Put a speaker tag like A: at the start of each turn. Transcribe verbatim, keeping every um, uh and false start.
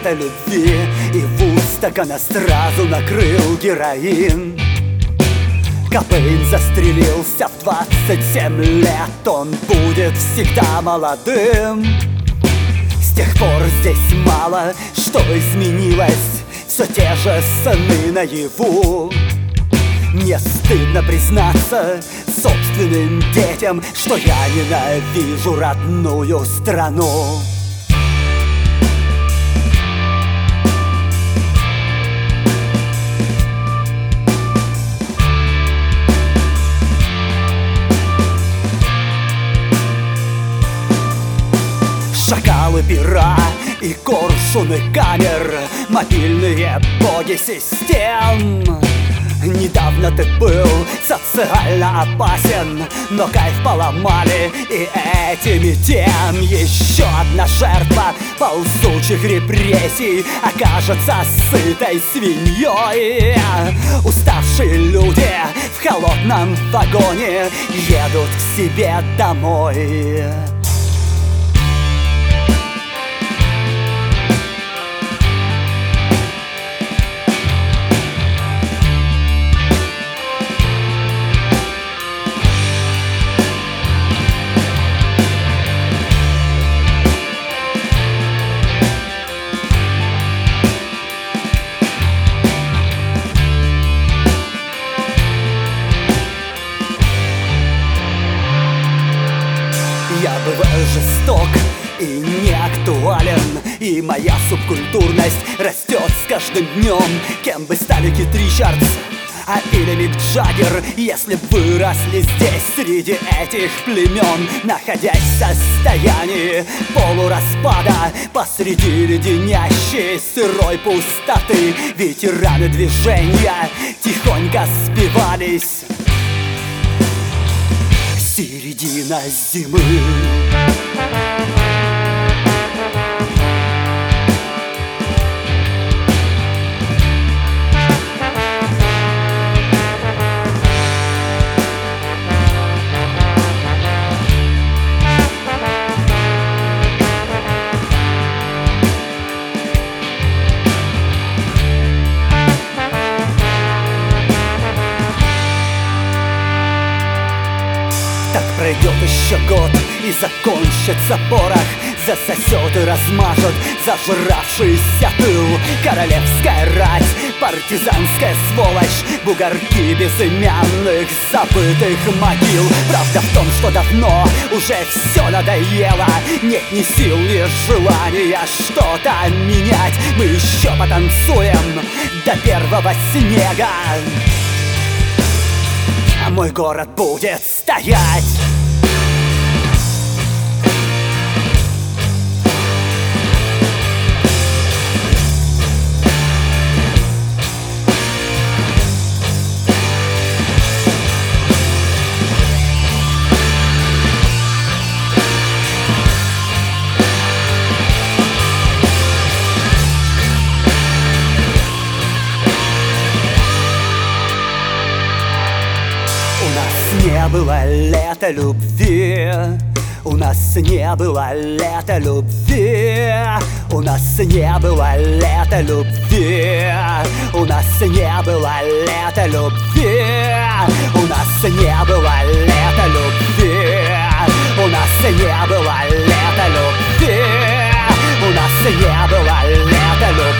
A: лето любви, и в устакана сразу накрыл героин. Кобейн застрелился в двадцать семь лет, он будет всегда молодым. С тех пор здесь мало что изменилось, все те же сны наяву. Мне стыдно признаться собственным детям, что я ненавижу родную страну. Шакалы пера и коршуны камер, мобильные боги систем. Недавно ты был социально опасен, но кайф поломали и этими тем. Еще одна жертва ползучих репрессий окажется сытой свиньей. Уставшие люди в холодном вагоне едут к себе домой. Я бываю жесток и не актуален, и моя субкультурность растет с каждым днем. Кем бы стали Кит Ричардс, а или Мик Джаггер, если б выросли здесь среди этих племен, находясь в состоянии полураспада посреди леденящей сырой пустоты. Ветераны движения тихонько спивались. Середина зимы. Так пройдет еще год, и закончится порох, засосет и размажет зажравшийся тыл. Королевская рать, партизанская сволочь, бугорки безымянных забытых могил. Правда в том, что давно уже все надоело, нет ни сил, ни желания что-то менять. Мы еще потанцуем до первого снега, а мой город будет стоять. Не было лета любви, у нас не было лета любви, у нас не было лета любви, у нас не было лета любви, у нас не было лета любви, у нас не было лета любви, у нас не было лета любви.